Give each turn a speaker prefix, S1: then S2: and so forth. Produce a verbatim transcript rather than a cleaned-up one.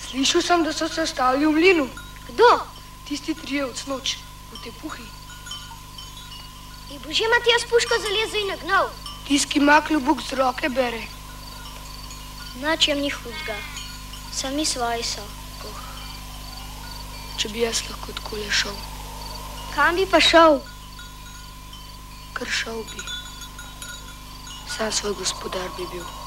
S1: Slišal sem, da so se stavili v mlinu.
S2: Kdo?
S1: Tisti trije od snoč, v te puhi.
S2: In bo že Matijas puško zalezel in nagnal.
S1: Tisti, ki ima klobuk z roke bere.
S2: Načem ni hudga, sami svoji so.
S1: Oh, če bi jaz lahko takole šel.
S2: Kam bi pa šel?
S1: Kar šel bi. Sam svoj gospodar bi bil.